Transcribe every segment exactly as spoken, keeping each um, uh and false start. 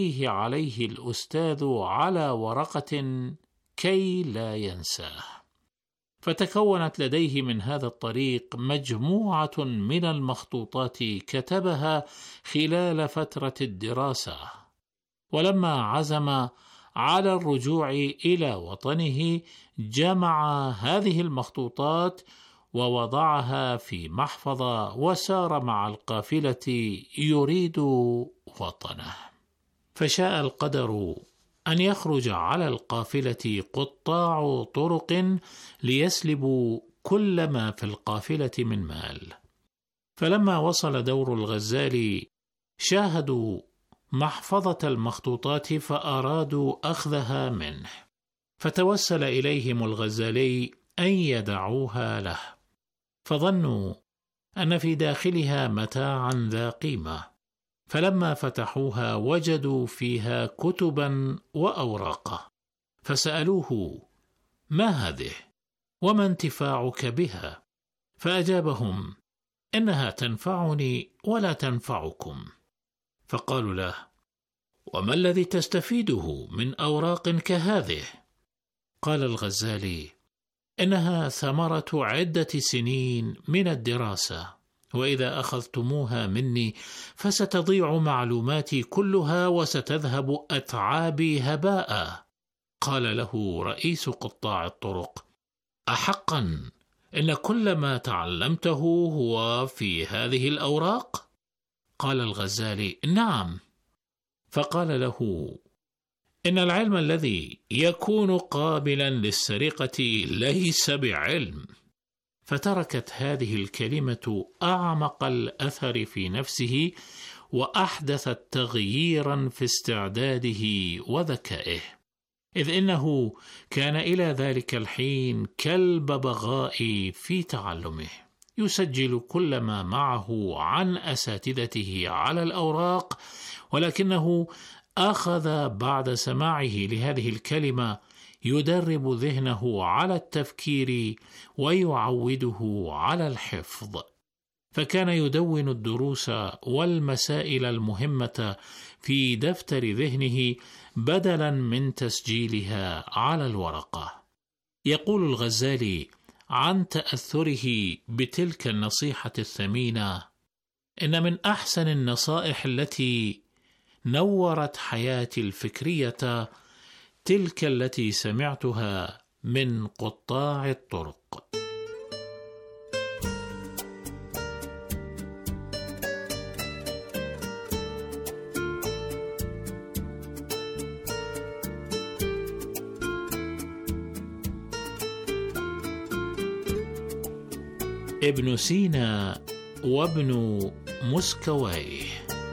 عليه الأستاذ على ورقة كي لا ينساه. فتكونت لديه من هذا الطريق مجموعة من المخطوطات كتبها خلال فترة الدراسة. ولما عزم على الرجوع إلى وطنه جمع هذه المخطوطات ووضعها في محفظة وسار مع القافلة يريد وطنه. فشاء القدر أن يخرج على القافلة قطاع طرق ليسلبوا كل ما في القافلة من مال. فلما وصل دور الغزال شاهدوا محفظة المخطوطات فأرادوا أخذها منه، فتوسل إليهم الغزالي أن يدعوها له، فظنوا أن في داخلها متاعا ذا قيمة، فلما فتحوها وجدوا فيها كتبا وأوراقا، فسألوه: ما هذه؟ وما انتفاعك بها؟ فأجابهم: إنها تنفعني ولا تنفعكم. فقالوا له: وما الذي تستفيده من أوراق كهذه؟ قال الغزالي: إنها ثمرة عدة سنين من الدراسة، وإذا أخذتموها مني فستضيع معلوماتي كلها وستذهب أتعابي هباء. قال له رئيس قطاع الطرق: أحقا إن كل ما تعلمته هو في هذه الأوراق؟ قال الغزالي: نعم. فقال له: إن العلم الذي يكون قابلا للسرقة ليس بعلم. فتركت هذه الكلمة أعمق الأثر في نفسه وأحدثت تغييرا في استعداده وذكائه، إذ إنه كان إلى ذلك الحين كالببغاء في تعلمه، يسجل كل ما معه عن أساتذته على الأوراق، ولكنه أخذ بعد سماعه لهذه الكلمة يدرب ذهنه على التفكير ويعوده على الحفظ، فكان يدون الدروس والمسائل المهمة في دفتر ذهنه بدلا من تسجيلها على الورقة. يقول الغزالي عن تأثره بتلك النصيحة الثمينة: إن من أحسن النصائح التي نورت حياتي الفكرية تلك التي سمعتها من قطاع الطرق. ابن سينا وابن مسكويه.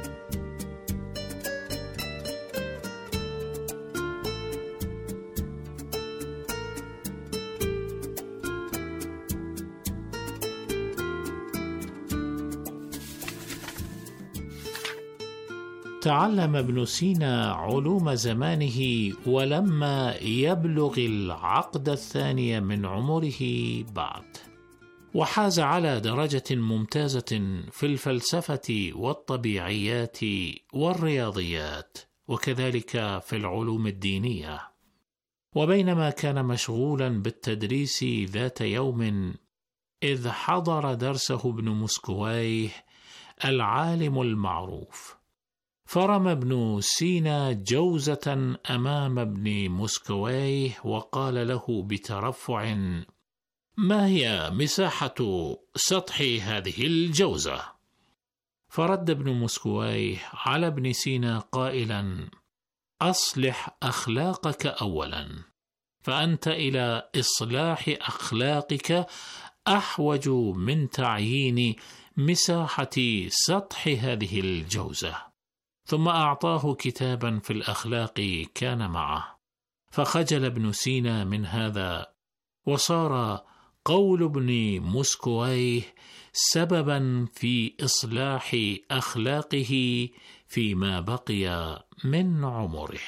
تعلم ابن سينا علوم زمانه ولما يبلغ العقد الثاني من عمره بعد، وحاز على درجة ممتازة في الفلسفة والطبيعيات والرياضيات، وكذلك في العلوم الدينية. وبينما كان مشغولا بالتدريس ذات يوم إذ حضر درسه ابن مسكويه العالم المعروف، فرمى ابن سينا جوزة أمام ابن مسكويه وقال له بترفع: ما هي مساحة سطح هذه الجوزة؟ فرد ابن مسكويه على ابن سينا قائلا: أصلح أخلاقك أولا، فأنت إلى إصلاح أخلاقك أحوج من تعيين مساحة سطح هذه الجوزة. ثم أعطاه كتابا في الأخلاق كان معه، فخجل ابن سينا من هذا، وصار قول ابن مسكويه سببا في إصلاح أخلاقه فيما بقي من عمره.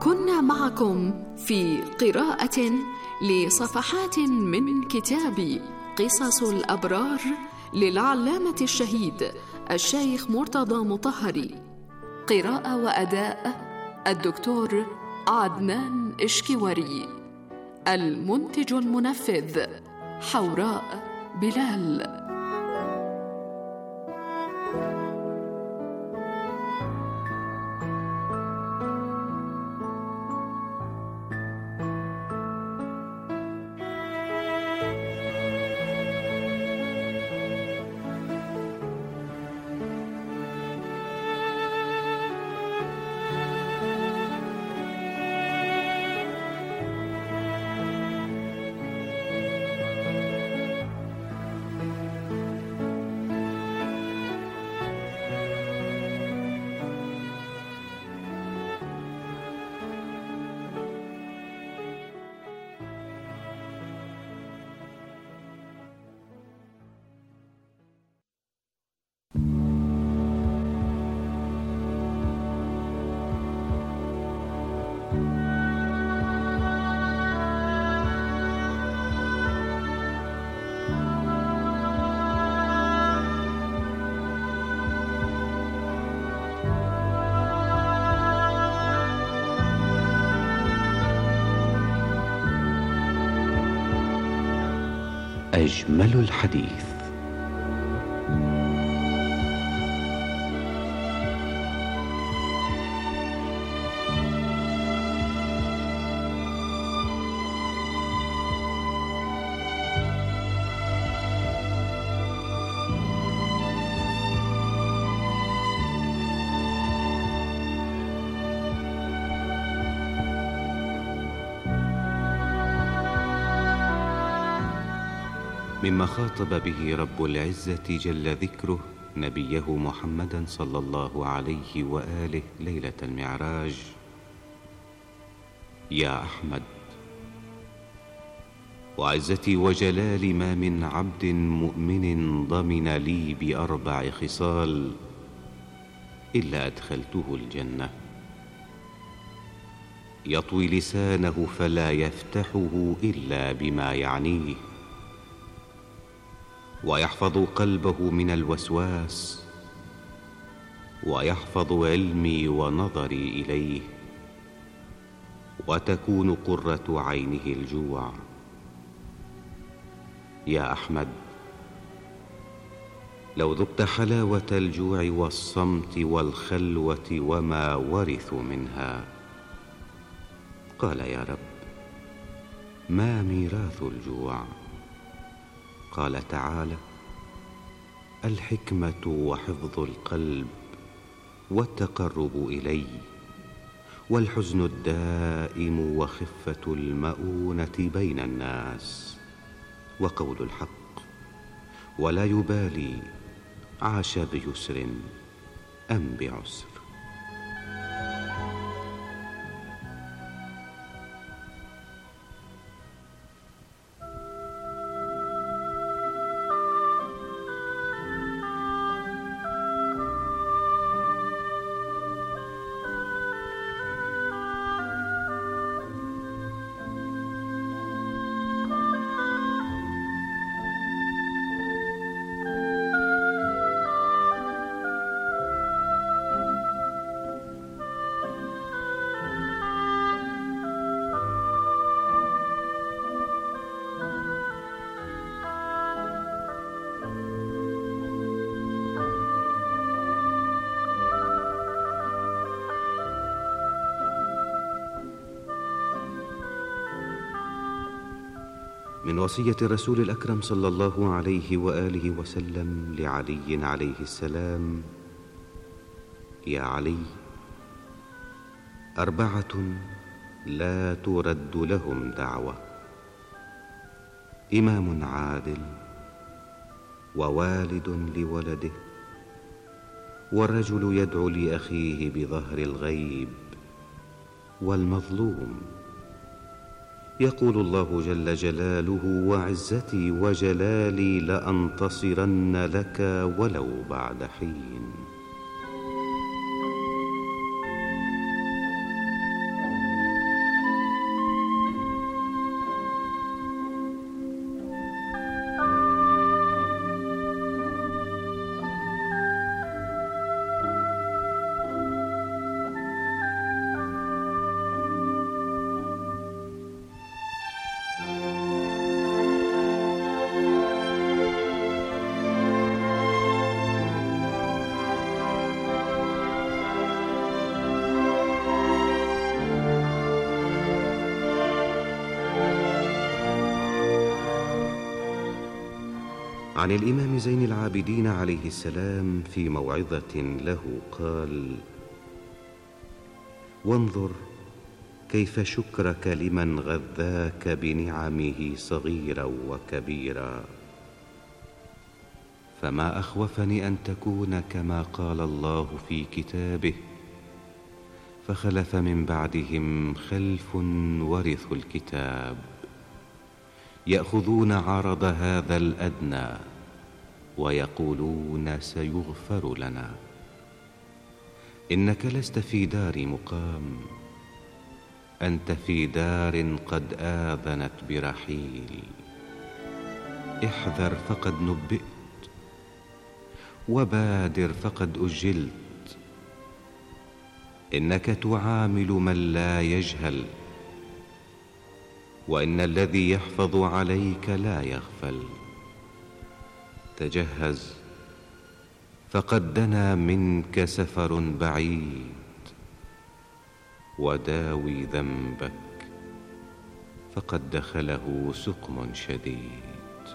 كنا معكم في قراءة لصفحات من كتاب قصص الأبرار للعلامة الشهيد الشيخ مرتضى مطهري. قراءة وأداء الدكتور عدنان إشكواري. المنتج المنفذ حوراء بلال. أجمل الحديث. مما خاطب به رب العزة جل ذكره نبيه محمدا صلى الله عليه وآله ليلة المعراج: يا أحمد، وعزتي وجلالي ما من عبد مؤمن ضمن لي بأربع خصال إلا أدخلته الجنة: يطوي لسانه فلا يفتحه إلا بما يعنيه، ويحفظ قلبه من الوسواس، ويحفظ علمي ونظري إليه، وتكون قرة عينه الجوع. يا أحمد، لو ذقت حلاوة الجوع والصمت والخلوة وما ورثوا منها. قال: يا رب، ما ميراث الجوع؟ قال تعالى: الحكمة وحفظ القلب والتقرب إلي، والحزن الدائم وخفة المؤونة بين الناس، وقول الحق، ولا يبالي عاش بيسر أم بعسر. من وصية الرسول الأكرم صلى الله عليه وآله وسلم لعلي عليه السلام: يا علي، أربعة لا ترد لهم دعوة: إمام عادل، ووالد لولده، والرجل يدعو لأخيه بظهر الغيب، والمظلوم. يقول الله جل جلاله: وعزتي وجلالي لأنتصرن لك ولو بعد حين. عن الإمام زين العابدين عليه السلام في موعظة له قال: وانظر كيف شكرك لمن غذاك بنعمه صغيرا وكبيرا، فما أخوفني أن تكون كما قال الله في كتابه: فخلف من بعدهم خلف ورثوا الكتاب يأخذون عرض هذا الأدنى ويقولون سيغفر لنا. إنك لست في دار مقام، أنت في دار قد آذنت برحيل. احذر فقد نبئت، وبادر فقد أجلت. إنك تعامل من لا يجهل، وإن الذي يحفظ عليك لا يغفل. تجهز فقد دنا منك سفر بعيد، وداوي ذنبك فقد دخله سقم شديد.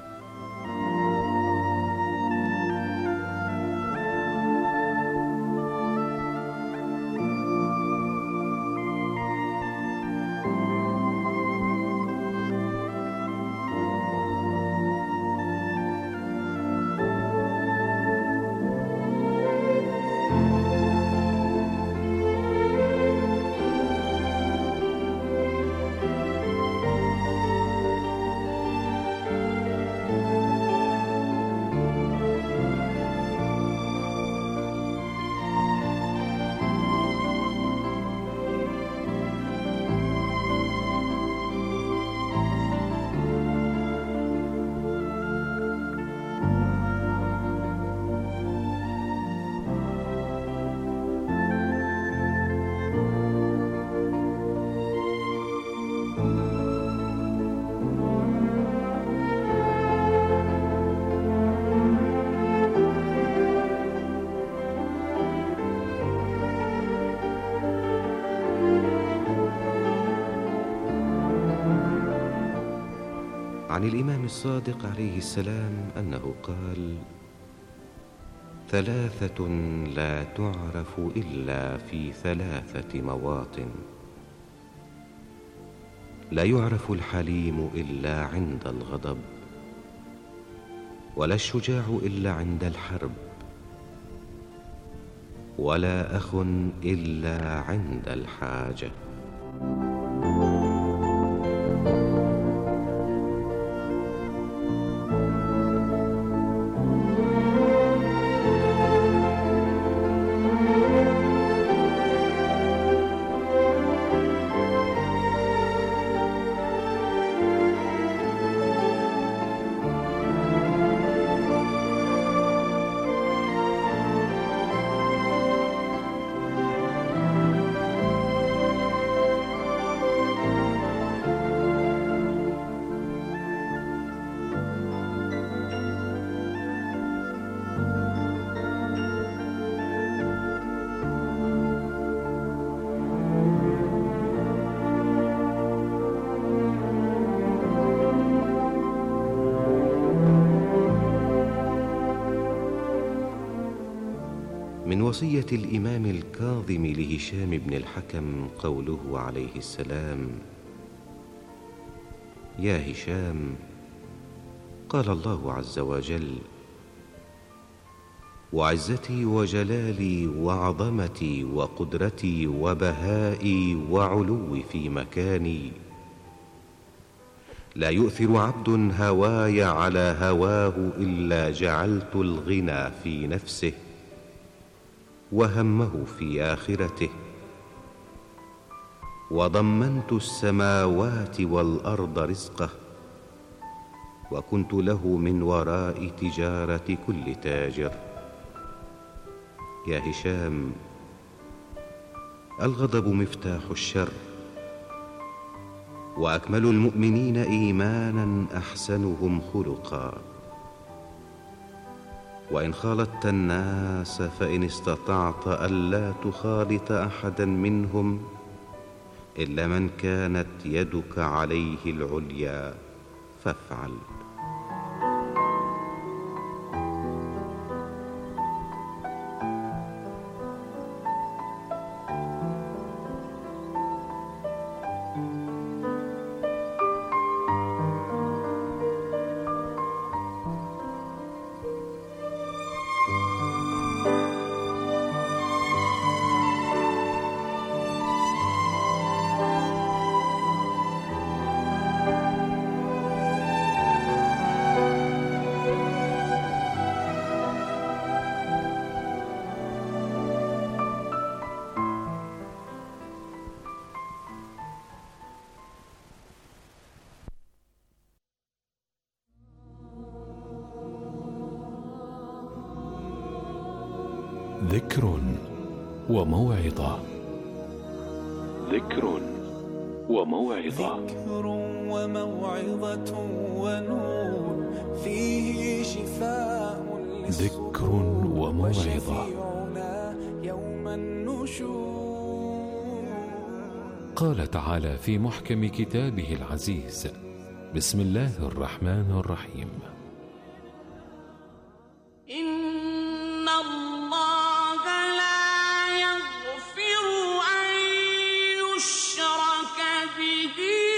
عن الإمام الصادق عليه السلام أنه قال: ثلاثة لا تعرف إلا في ثلاثة مواطن: لا يعرف الحليم إلا عند الغضب، ولا الشجاع إلا عند الحرب، ولا أخ إلا عند الحاجة. من وصية الإمام الكاظم لهشام بن الحكم قوله عليه السلام: يا هشام، قال الله عز وجل: وعزتي وجلالي وعظمتي وقدرتي وبهائي وعلوي في مكاني، لا يؤثر عبد هواي على هواه إلا جعلت الغنى في نفسه وهمه في آخرته، وضمنت السماوات والأرض رزقه، وكنت له من وراء تجارة كل تاجر. يا هشام، الغضب مفتاح الشر، وأكمل المؤمنين إيمانا أحسنهم خلقا، وإن خالطت الناس فإن استطعت ألا تخالط أحدا منهم إلا من كانت يدك عليه العليا فافعل. ذكر وموعظة. ذكر وموعظة. ذكر وموعظة ونور فيه شفاء ذكر وموعظة. يوم النشور. قال تعالى في محكم كتابه العزيز: بسم الله الرحمن الرحيم. إن الله لا يغفر أن يشرك به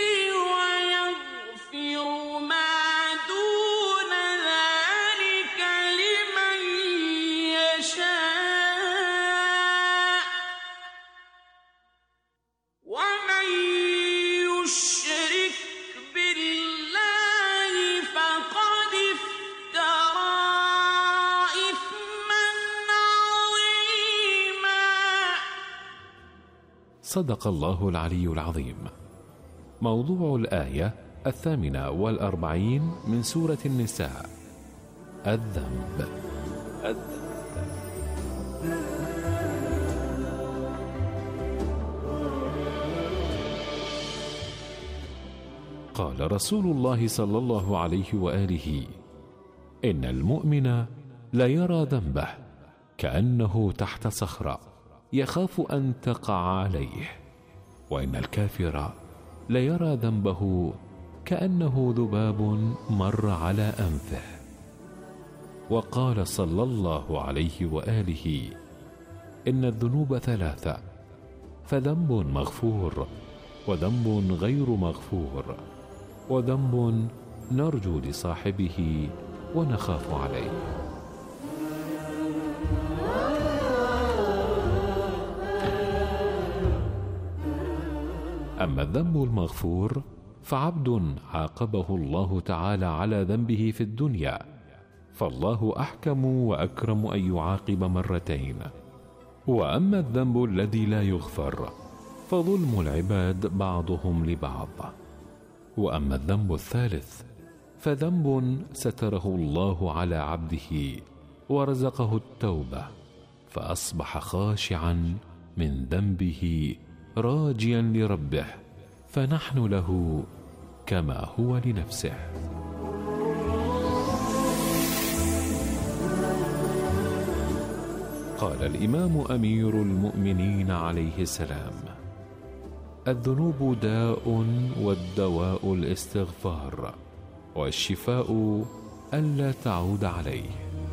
ويغفر ما دون ذلك لمن يشاء ومن يشرك بالله فقد افترى إثما عظيما. صدق الله العلي العظيم. موضوع الآية الثامنة والأربعين من سورة النساء: الذنب. الذنب. قال رسول الله صلى الله عليه وآله: إن المؤمن لا يرى ذنبه كأنه تحت صخرة يخاف أن تقع عليه، وإن الكافر لا يرى ذنبه كأنه ذباب مر على أنفه. وقال صلى الله عليه وآله: إن الذنوب ثلاثة، فذنب مغفور، وذنب غير مغفور، وذنب نرجو لصاحبه ونخاف عليه. أما الذنب المغفور فعبد عاقبه الله تعالى على ذنبه في الدنيا، فالله أحكم وأكرم أن يعاقب مرتين. وأما الذنب الذي لا يغفر فظلم العباد بعضهم لبعض. وأما الذنب الثالث فذنب ستره الله على عبده ورزقه التوبة، فأصبح خاشعا من ذنبه راجيا لربه، فنحن له كما هو لنفسه. قال الإمام أمير المؤمنين عليه السلام: الذنوب داء، والدواء الاستغفار، والشفاء ألا تعود عليه.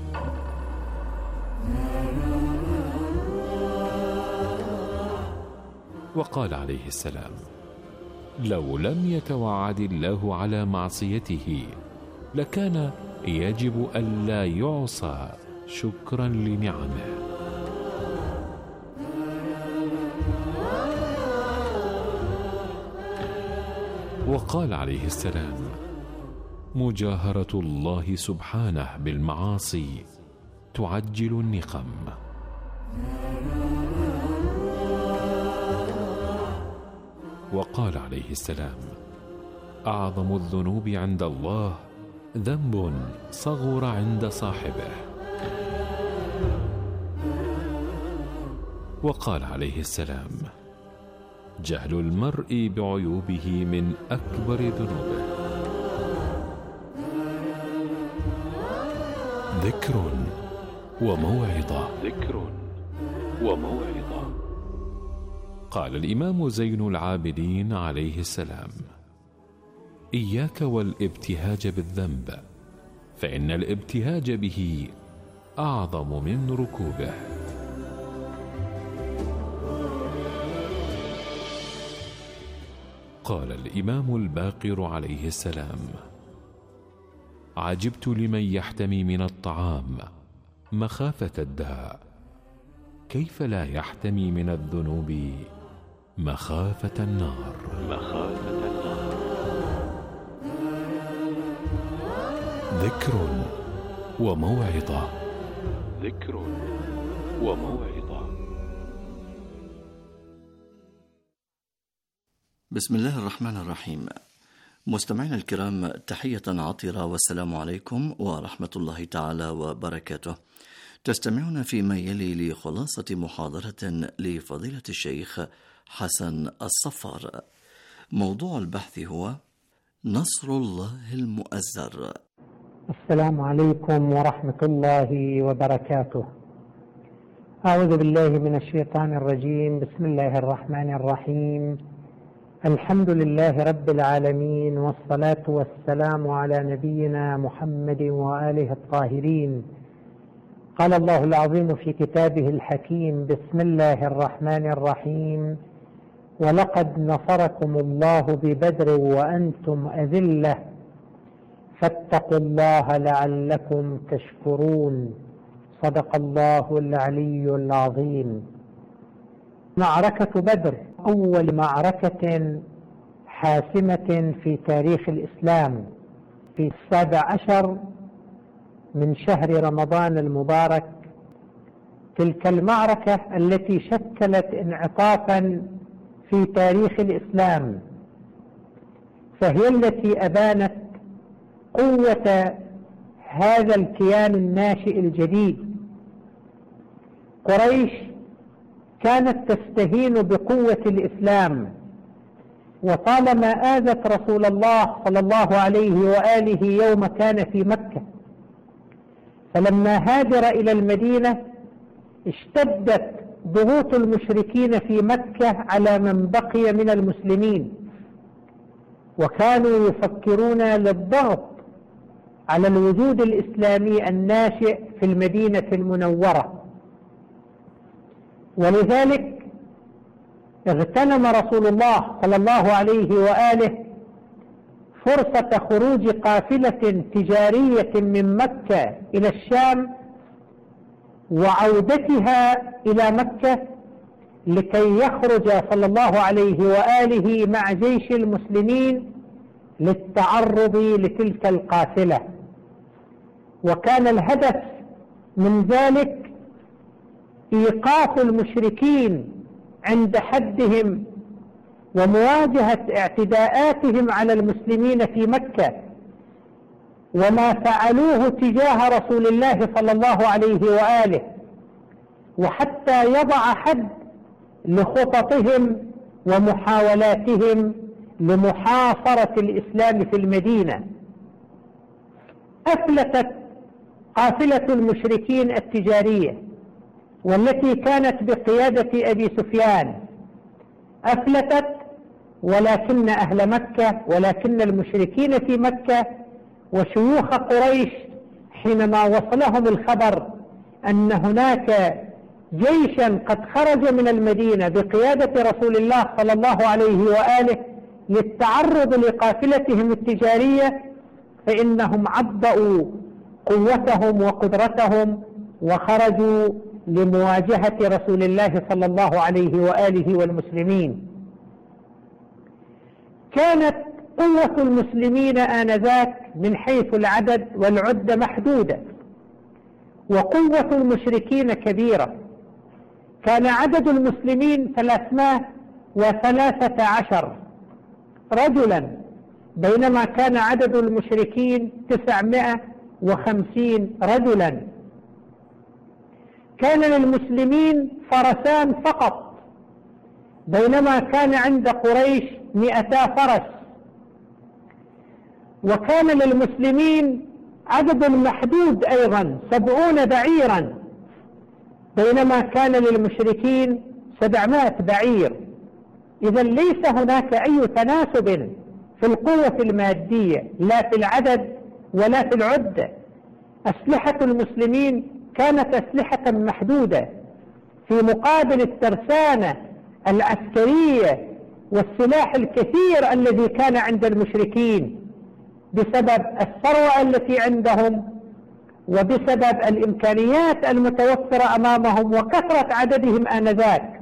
وقال عليه السلام: لو لم يتوعد الله على معصيته لكان يجب ألا يعصى شكرا لنعمه. وقال عليه السلام: مجاهرة الله سبحانه بالمعاصي تعجل النقم. وقال عليه السلام: أعظم الذنوب عند الله ذنب صغر عند صاحبه. وقال عليه السلام: جهل المرء بعيوبه من أكبر ذنوبه. ذكر وموعظة. ذكر وموعظة. قال الإمام زين العابدين عليه السلام: إياك والابتهاج بالذنب، فإن الابتهاج به أعظم من ركوبه. قال الإمام الباقر عليه السلام: عجبت لمن يحتمي من الطعام مخافة الداء، كيف لا يحتمي من الذنوب مخافة النار. مخافة النار. ذكر وموعظة. ذكر وموعظة. بسم الله الرحمن الرحيم. مستمعينا الكرام، تحية عطرة والسلام عليكم ورحمة الله تعالى وبركاته. تستمعون فيما يلي لخلاصة محاضرة لفضيلة الشيخ حسن الصفار. موضوع البحث هو نصر الله المؤزر. السلام عليكم ورحمة الله وبركاته. أعوذ بالله من الشيطان الرجيم. بسم الله الرحمن الرحيم. الحمد لله رب العالمين، والصلاة والسلام على نبينا محمد وآله الطاهرين. قال الله العظيم في كتابه الحكيم: بسم الله الرحمن الرحيم. ولقد نصركم الله ببدر وأنتم أذلة فاتقوا الله لعلكم تشكرون. صدق الله العلي العظيم. معركة بدر أول معركة حاسمة في تاريخ الإسلام في السابع عشر من شهر رمضان المبارك. تلك المعركة التي شكلت انعطافا في تاريخ الإسلام، فهي التي أبانت قوة هذا الكيان الناشئ الجديد. قريش كانت تستهين بقوة الإسلام، وطالما آذت رسول الله صلى الله عليه وآله يوم كان في مكة، فلما هاجر إلى المدينة اشتدت ضغوط المشركين في مكة على من بقي من المسلمين، وكانوا يفكرون للضغط على الوجود الإسلامي الناشئ في المدينة المنورة. ولذلك اغتنم رسول الله صلى الله عليه وآله فرصة خروج قافلة تجارية من مكة إلى الشام وعودتها إلى مكة لكي يخرج صلى الله عليه وآله مع جيش المسلمين للتعرض لتلك القافلة. وكان الهدف من ذلك إيقاف المشركين عند حدهم ومواجهة اعتداءاتهم على المسلمين في مكة، وما فعلوه تجاه رسول الله صلى الله عليه وآله، وحتى يضع حد لخططهم ومحاولاتهم لمحاصرة الإسلام في المدينة. أفلتت قافلة المشركين التجارية والتي كانت بقيادة أبي سفيان، أفلتت، ولكن أهل مكة ولكن المشركين في مكة وشيوخ قريش حينما وصلهم الخبر أن هناك جيشا قد خرج من المدينة بقيادة رسول الله صلى الله عليه وآله للتعرض لقافلتهم التجارية، فإنهم عبأوا قوتهم وقدرتهم وخرجوا لمواجهة رسول الله صلى الله عليه وآله والمسلمين. كانت قوة المسلمين آنذاك من حيث العدد والعدة محدودة، وقوة المشركين كبيرة. كان عدد المسلمين ثلاثمائة وثلاثة عشر رجلا، بينما كان عدد المشركين تسعمائة وخمسين رجلا. كان للمسلمين فرسان فقط، بينما كان عند قريش مئتا فرس. وكان للمسلمين عدد محدود أيضا سبعون بعيرا، بينما كان للمشركين سبعمائة بعير. إذا ليس هناك أي تناسب في القوة المادية، لا في العدد ولا في العدة. أسلحة المسلمين كانت أسلحة محدودة في مقابل الترسانة العسكرية والسلاح الكثير الذي كان عند المشركين، بسبب الثروة التي عندهم وبسبب الإمكانيات المتوفرة أمامهم وكثرة عددهم آنذاك.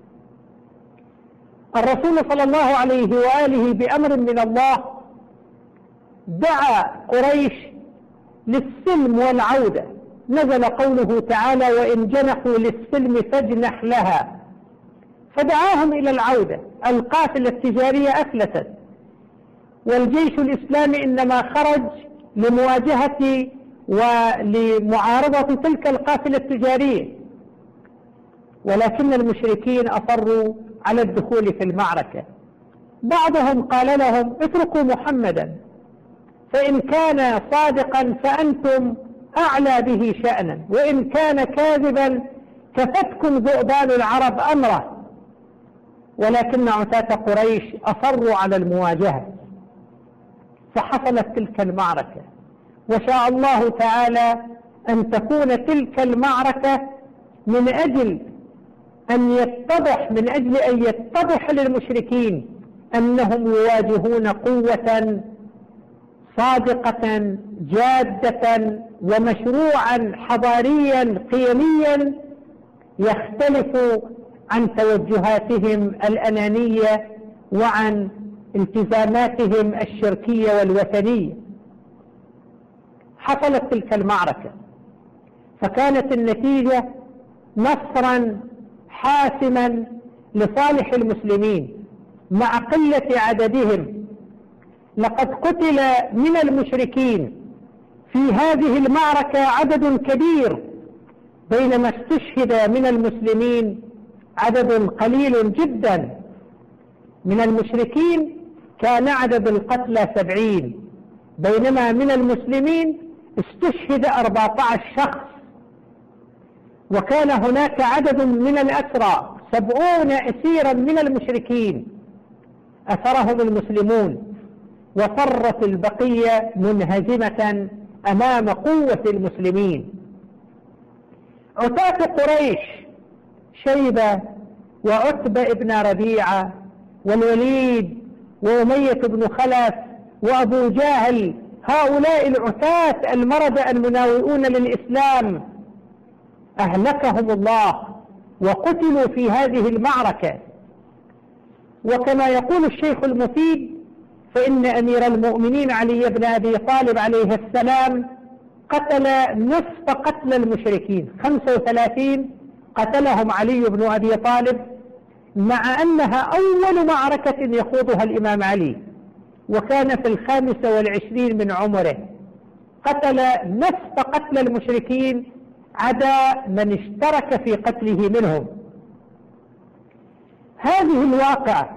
الرسول صلى الله عليه وآله بأمر من الله دعا قريش للسلم والعودة. نزل قوله تعالى: وإن جنحوا للسلم فاجنح لها، فدعاهم إلى العودة. القافلة التجارية أفلتت، والجيش الإسلامي إنما خرج لمواجهة ولمعارضة تلك القافلة التجارية، ولكن المشركين أصروا على الدخول في المعركة. بعضهم قال لهم اتركوا محمدا، فإن كان صادقا فأنتم أعلى به شأنا، وإن كان كاذبا كفتكم ذؤبان العرب أمره. ولكن عتاة قريش أصروا على المواجهة، فحصلت تلك المعركة. وشاء الله تعالى أن تكون تلك المعركة من أجل أن يتضح من أجل أن يتضح للمشركين أنهم يواجهون قوة صادقة جادة ومشروعا حضاريا قيميا يختلف عن توجهاتهم الأنانية وعن التزاماتهم الشركية والوثنية. حصلت تلك المعركة، فكانت النتيجة نصرا حاسما لصالح المسلمين مع قلة عددهم. لقد قتل من المشركين في هذه المعركة عدد كبير، بينما استشهد من المسلمين عدد قليل جدا. من المشركين كان عدد القتلى سبعين، بينما من المسلمين استشهد أربعة عشر شخص. وكان هناك عدد من الأسرى سبعون أسيرا من المشركين أسرهم المسلمون، وفرت البقية منهزمة أمام قوة المسلمين. عتاة قريش شيبة وعتبة ابن ربيعة والوليد وأمية بن خلف وأبو جهل، هؤلاء العتاة المردة المناوئون للإسلام أهلكهم الله وقتلوا في هذه المعركة. وكما يقول الشيخ المفيد فإن أمير المؤمنين علي بن أبي طالب عليه السلام قتل نصف قتل المشركين، خمسة وثلاثين قتلهم علي بن أبي طالب، مع أنها أول معركة يخوضها الإمام علي، وكان في الخامسة والعشرين من عمره. قتل نصف قتل المشركين عدا من اشترك في قتله منهم. هذه الواقعة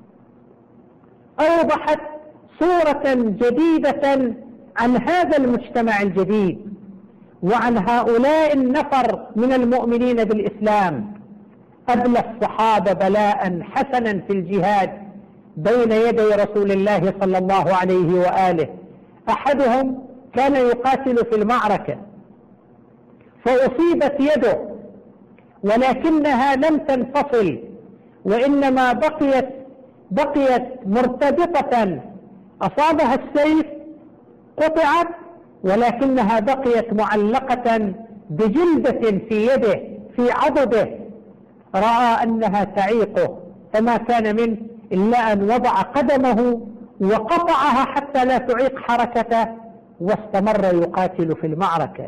أوضحت صورة جديدة عن هذا المجتمع الجديد وعن هؤلاء النفر من المؤمنين بالإسلام. أبلى الصحابة بلاء حسنا في الجهاد بين يدي رسول الله صلى الله عليه وآله. أحدهم كان يقاتل في المعركة فأصيبت يده، ولكنها لم تنفصل، وإنما بقيت بقيت مرتبطة. أصابها السيف قطعت، ولكنها بقيت معلقة بجلدة في يده في عضده. رأى أنها تعيقه فما كان منه إلا أن وضع قدمه وقطعها حتى لا تعيق حركته، واستمر يقاتل في المعركة.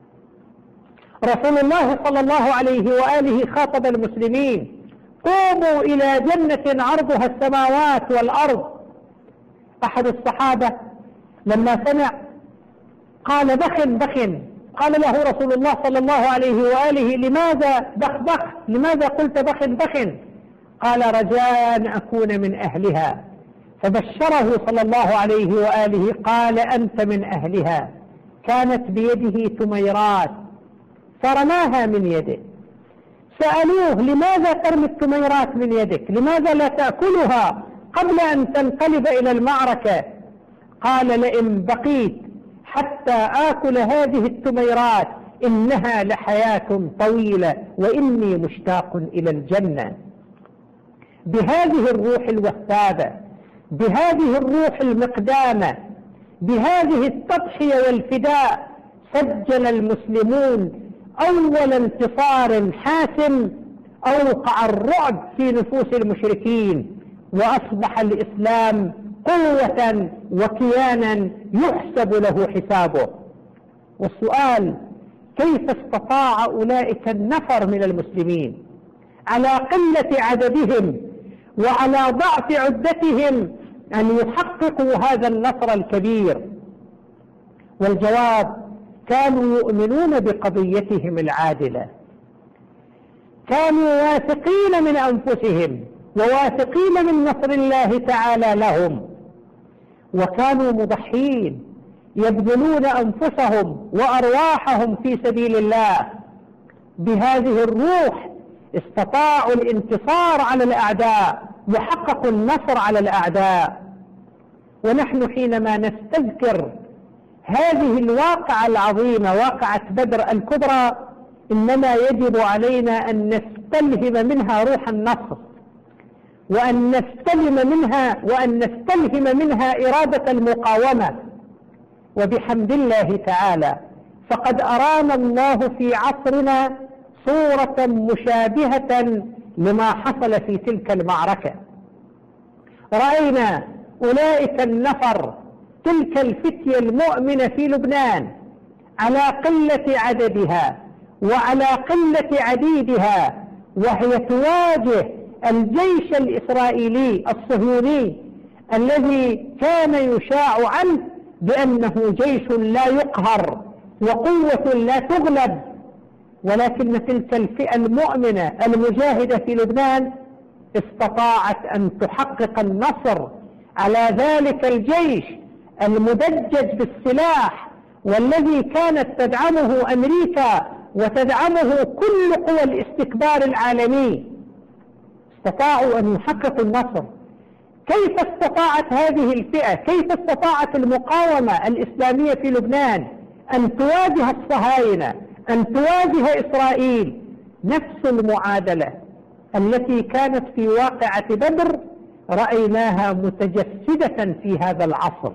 رسول الله صلى الله عليه وآله خاطب المسلمين: قوموا إلى جنة عرضها السماوات والأرض. أحد الصحابة لما سمع قال: بخ بخ. قال له رسول الله صلى الله عليه وآله: لماذا بخ بخ؟ لماذا قلت بخ بخ؟ قال: رجاء أن أكون من أهلها. فبشره صلى الله عليه وآله، قال: أنت من أهلها. كانت بيده تميرات فرماها من يده. سألوه: لماذا ترمي التميرات من يدك؟ لماذا لا تأكلها قبل أن تنقلب إلى المعركة؟ قال: لئن بقيت حتى آكل هذه التميرات إنها لحياة طويلة وإني مشتاق إلى الجنة. بهذه الروح الوثابة، بهذه الروح المقدامة، بهذه التضحية والفداء، سجل المسلمون أول انتصار حاسم أوقع الرعب في نفوس المشركين، وأصبح الإسلام قوة وكيانا يحسب له حسابه. والسؤال: كيف استطاع أولئك النفر من المسلمين على قلة عددهم وعلى ضعف عدتهم أن يحققوا هذا النصر الكبير؟ والجواب كانوا يؤمنون بقضيتهم العادلة، كانوا واثقين من أنفسهم وواثقين من نصر الله تعالى لهم، وكانوا مضحين يبذلون أنفسهم وأرواحهم في سبيل الله. بهذه الروح استطاعوا الانتصار على الأعداء وحققوا النصر على الأعداء. ونحن حينما نستذكر هذه الواقعة العظيمة، واقعة بدر الكبرى، إنما يجب علينا أن نستلهم منها روح النصر، وأن نستلم منها وأن نستلهم منها إرادة المقاومة. وبحمد الله تعالى فقد أرانا الله في عصرنا صورة مشابهة لما حصل في تلك المعركة. رأينا أولئك النفر، تلك الفتية المؤمنة في لبنان، على قلة عددها وعلى قلة عديدها، وهي تواجه الجيش الإسرائيلي الصهيوني الذي كان يشاع عنه بأنه جيش لا يقهر وقوة لا تغلب. ولكن تلك الفئة المؤمنة المجاهدة في لبنان استطاعت أن تحقق النصر على ذلك الجيش المدجج بالسلاح، والذي كانت تدعمه أمريكا وتدعمه كل قوى الاستكبار العالمي. استطاعوا أن يحققوا النصر. كيف استطاعت هذه الفئة، كيف استطاعت المقاومة الإسلامية في لبنان أن تواجه الصهاينة، أن تواجه إسرائيل؟ نفس المعادلة التي كانت في واقعة بدر رأيناها متجسدة في هذا العصر.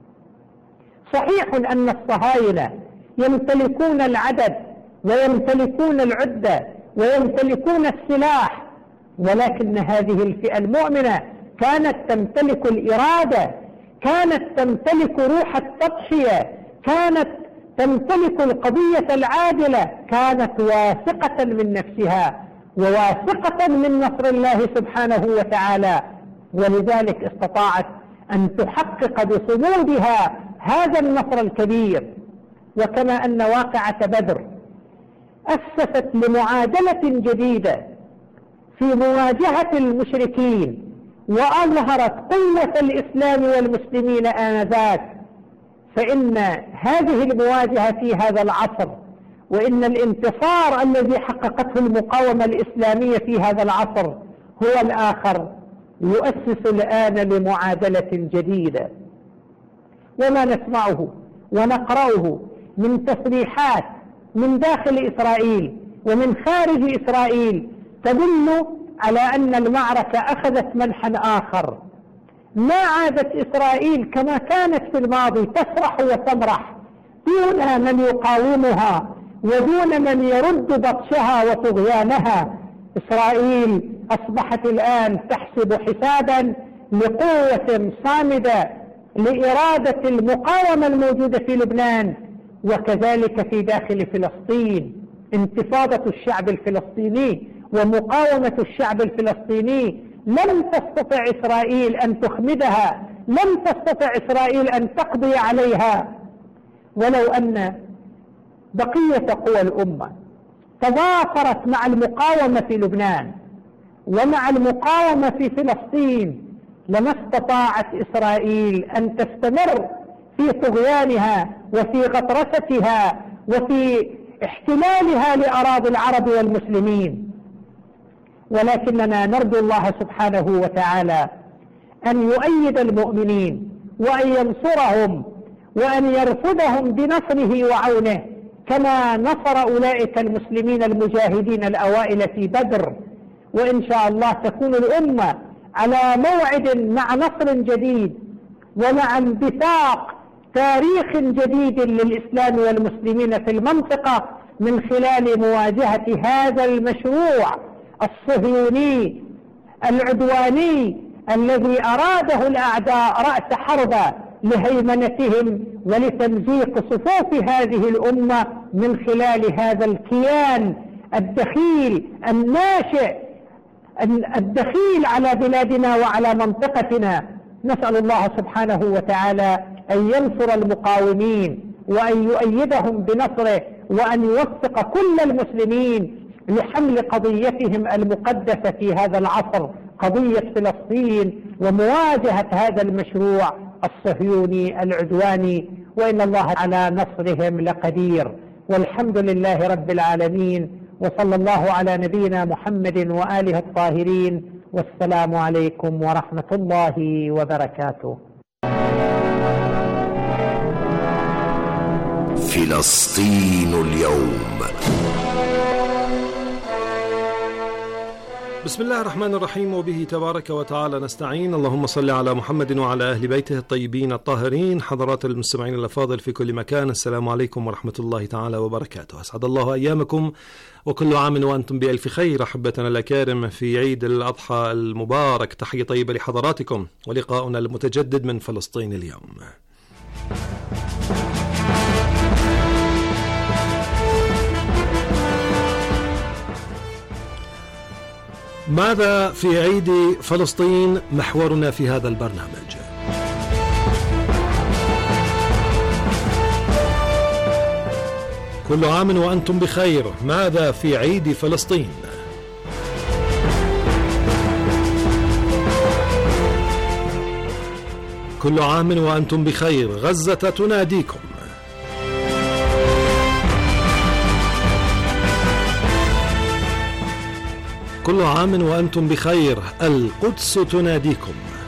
صحيح أن الصهاينة يمتلكون العدد ويمتلكون العدة ويمتلكون السلاح، ولكن هذه الفئة المؤمنة كانت تمتلك الإرادة، كانت تمتلك روح التضحية، كانت تمتلك القضية العادلة، كانت واثقة من نفسها وواثقة من نصر الله سبحانه وتعالى، ولذلك استطاعت أن تحقق بصمودها هذا النصر الكبير. وكما أن واقعة بدر أسست لمعادلة جديدة في مواجهة المشركين وأظهرت قوة الإسلام والمسلمين آنذاك، فإن هذه المواجهة في هذا العصر وإن الانتصار الذي حققته المقاومة الإسلامية في هذا العصر هو الآخر يؤسس الآن لمعادلة جديدة. وما نسمعه ونقرأه من تصريحات من داخل إسرائيل ومن خارج إسرائيل تدل على أن المعركة أخذت منحا آخر. ما عادت إسرائيل كما كانت في الماضي تسرح وتمرح دون من يقاومها ودون من يرد بطشها وطغيانها. إسرائيل أصبحت الآن تحسب حسابا لقوة صامدة لإرادة المقاومة الموجودة في لبنان وكذلك في داخل فلسطين. انتفاضة الشعب الفلسطيني ومقاومة الشعب الفلسطيني لم تستطع إسرائيل أن تخمدها، لم تستطع إسرائيل أن تقضي عليها. ولو أن بقية قوى الأمة تضافرت مع المقاومة في لبنان ومع المقاومة في فلسطين لما استطاعت إسرائيل أن تستمر في طغيانها وفي غطرستها وفي احتلالها لأراضي العرب والمسلمين. ولكننا نرجو الله سبحانه وتعالى أن يؤيد المؤمنين وأن ينصرهم وأن يرفدهم بنصره وعونه كما نصر أولئك المسلمين المجاهدين الأوائل في بدر. وإن شاء الله تكون الأمة على موعد مع نصر جديد ومع انبثاق تاريخ جديد للإسلام والمسلمين في المنطقة من خلال مواجهة هذا المشروع الصهيوني العدواني الذي أراده الأعداء رأس حربة لهيمنتهم ولتمزيق صفوف هذه الأمة من خلال هذا الكيان الدخيل الناشئ الدخيل على بلادنا وعلى منطقتنا. نسأل الله سبحانه وتعالى أن ينصر المقاومين وأن يؤيدهم بنصره، وأن يوفق كل المسلمين لحمل قضيتهم المقدسة في هذا العصر، قضية فلسطين، ومواجهة هذا المشروع الصهيوني العدواني، وإن الله على نصرهم لقدير. والحمد لله رب العالمين، وصلى الله على نبينا محمد وآله الطاهرين، والسلام عليكم ورحمة الله وبركاته. فلسطين اليوم. بسم الله الرحمن الرحيم، وبه تبارك وتعالى نستعين. اللهم صل على محمد وعلى أهل بيته الطيبين الطاهرين. حضرات المستمعين الأفاضل في كل مكان، السلام عليكم ورحمة الله تعالى وبركاته. أسعد الله أيامكم وكل عام وأنتم بألف خير. أحبتنا الأكارم، في عيد الأضحى المبارك، تحية طيبة لحضراتكم، ولقاؤنا المتجدد من فلسطين اليوم. ماذا في عيد فلسطين؟ محورنا في هذا البرنامج. كل عام وأنتم بخير. ماذا في عيد فلسطين؟ كل عام وأنتم بخير. غزة تناديكم. كل عام وأنتم بخير. القدس تناديكم.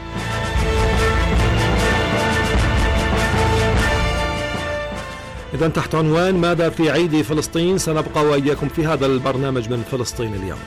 إذن تحت عنوان ماذا في عيد فلسطين سنبقى وإياكم في هذا البرنامج من فلسطين اليوم.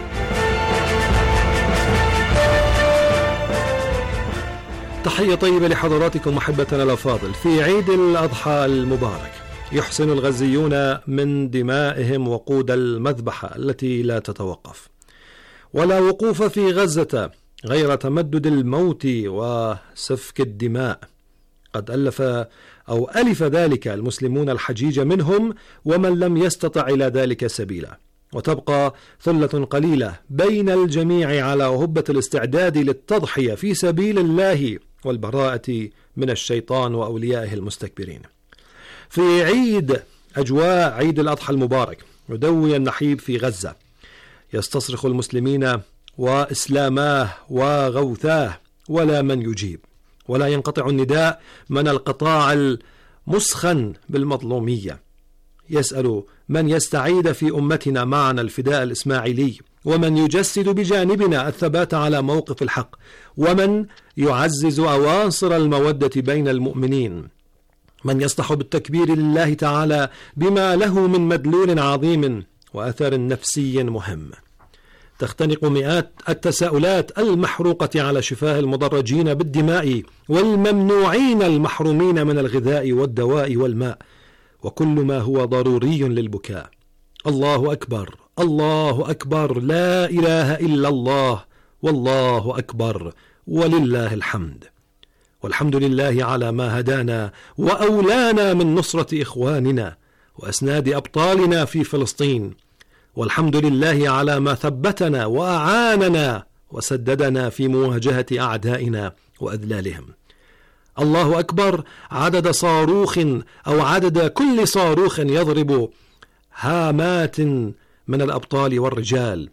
تحية طيبة لحضراتكم أحبتنا الأفاضل. في عيد الأضحى المبارك يحسن الغزيون من دمائهم وقود المذبحة التي لا تتوقف، ولا وقوف في غزة غير تمدد الموت وسفك الدماء. قد ألف أو ألف ذلك المسلمون الحجيج منهم، ومن لم يستطع إلى ذلك سبيلا، وتبقى ثلة قليلة بين الجميع على هبة الاستعداد للتضحية في سبيل الله والبراءة من الشيطان وأوليائه المستكبرين. في عيد أجواء عيد الأضحى المبارك يدوي النحيب في غزة، يستصرخ المسلمين وإسلاماه وغوثاه، ولا من يجيب، ولا ينقطع النداء من القطاع المسخن بالمظلومية. يسأل من يستعيد في أمتنا معنا الفداء الإسماعيلي، ومن يجسد بجانبنا الثبات على موقف الحق، ومن يعزز أواصر المودة بين المؤمنين، من يصلح بالتكبير لله تعالى بما له من مدلول عظيم وأثر نفسي مهم. تختنق مئات التساؤلات المحروقة على شفاه المضرجين بالدماء والممنوعين المحرومين من الغذاء والدواء والماء، وكل ما هو ضروري للبكاء. الله أكبر، الله أكبر، لا إله إلا الله، والله أكبر، ولله الحمد. والحمد لله على ما هدانا وأولانا من نصرة إخواننا وأسناد أبطالنا في فلسطين، والحمد لله على ما ثبتنا وأعاننا وسددنا في مواجهة أعدائنا وأذلالهم. الله أكبر عدد صاروخ أو عدد كل صاروخ يضرب هامات من الأبطال والرجال،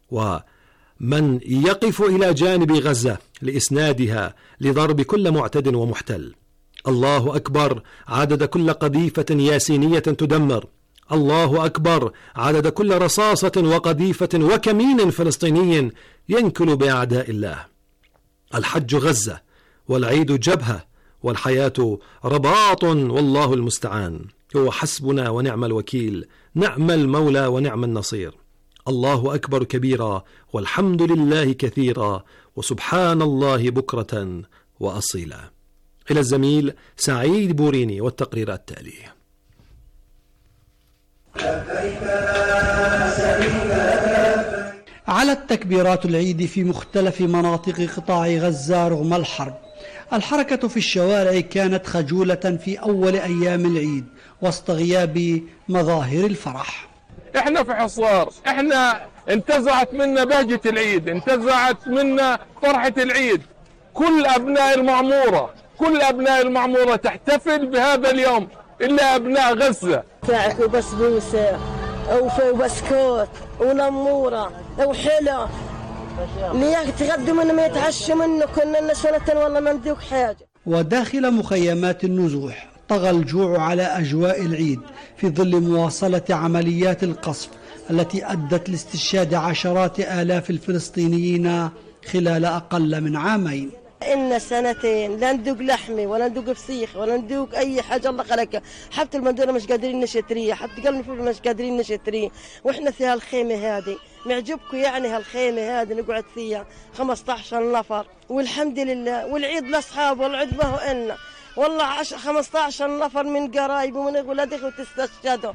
ومن يقف إلى جانب غزة لإسنادها لضرب كل معتد ومحتل. الله أكبر عدد كل قذيفة ياسينية تدمر. الله أكبر عدد كل رصاصة وقذيفة وكمين فلسطيني ينكل بأعداء الله. الحج غزة، والعيد جبهة، والحياة رباط، والله المستعان. هو حسبنا ونعم الوكيل، نعم المولى ونعم النصير. الله أكبر كبيرا، والحمد لله كثيرا، وسبحان الله بكرة وأصيلا. إلى الزميل سعيد بوريني والتقرير التالي. علت تكبيرات العيد في مختلف مناطق قطاع غزة رغم الحرب. الحركة في الشوارع كانت خجولة في أول أيام العيد وسط غياب مظاهر الفرح. احنا في حصار، احنا انتزعت منا بهجة العيد، انتزعت منا فرحة العيد. كل أبناء المعمورة كل أبناء المعمورة تحتفل بهذا اليوم، إلا أبناء غزة. ساعك وبسبوسة وبسكوت ونمورة وحلا اللي تغدوا منه ما يتعشوا منه. كنا لنا سنة والله ما ندوق حاجة. وداخل مخيمات النزوح طغى الجوع على أجواء العيد في ظل مواصلة عمليات القصف التي أدت لاستشهاد عشرات آلاف الفلسطينيين خلال أقل من عامين. إن سنتين لا ندوق لحمي ولا ندوق فسيخ ولا ندوق أي حاجة الله خلقها. حتى المندورة مش قادرين نشتريه، حتى قلنا فول مش قادرين نشتريه، وإحنا في هالخيمة هذه. معجبكم يعني هالخيمة هذه نقعد فيها خمسة عشر نفر، والحمد لله. والعيد لأصحابه والعيد ما هو إلنا والله عش... خمسة عشر نفر من قرايب ومن أولادي وتستشهدوا.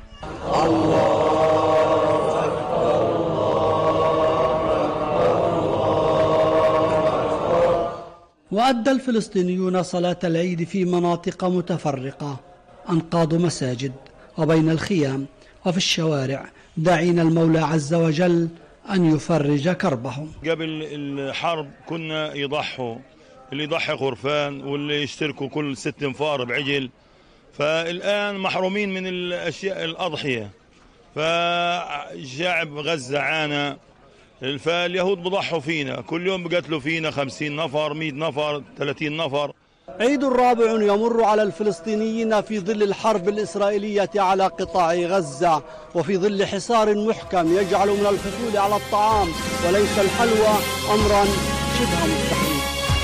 وأدى الفلسطينيون صلاة العيد في مناطق متفرقة، أنقاض مساجد وبين الخيام وفي الشوارع، داعين المولى عز وجل أن يفرج كربهم. قبل الحرب كنا يضحوا، اللي يضحي خرفان واللي يشتركوا كل ست انفار بعجل، فالآن محرومين من الأشياء الأضحية. فشعب غزة عانى، فاليهود بضحوا فينا كل يوم، بقتلوا فينا خمسين نفر مئة نفر ثلاثين نفر. عيد رابع يمر على الفلسطينيين في ظل الحرب الإسرائيلية على قطاع غزة، وفي ظل حصار محكم يجعل من الحصول على الطعام وليس الحلوى أمرا شبه مستحيل.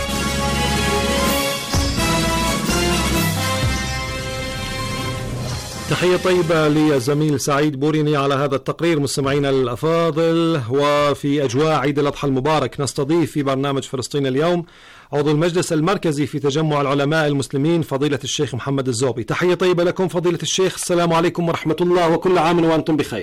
تحية طيبة للزميل سعيد بوريني على هذا التقرير. مستمعينا الأفاضل، وفي أجواء عيد الأضحى المبارك نستضيف في برنامج فلسطين اليوم عضو المجلس المركزي في تجمع العلماء المسلمين فضيلة الشيخ محمد الزوبي. تحية طيبة لكم فضيلة الشيخ، السلام عليكم ورحمة الله، وكل عام وأنتم بخير.